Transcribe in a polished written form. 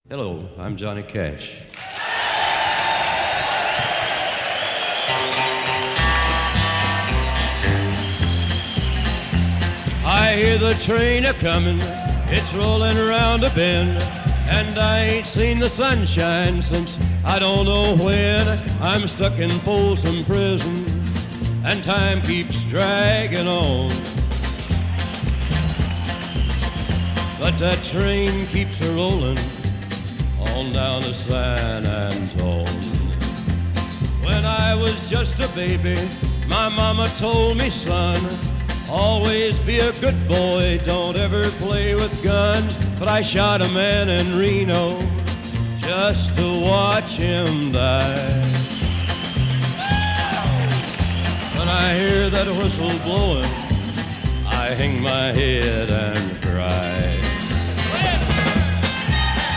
Hello, I'm Johnny Cash. I hear the train a-comin', it's rollin' around a bend, and I ain't seen the sunshine since I don't know when. I'm stuck in Folsom Prison, and time keeps dragging on. But that train keeps a-rollin' on down to San Antone. When I was just a baby, my mama told me, son, always be a good boy, don't ever play with guns. But I shot a man in Reno just to watch him die. When I hear that whistle blowing, I hang my head and cry.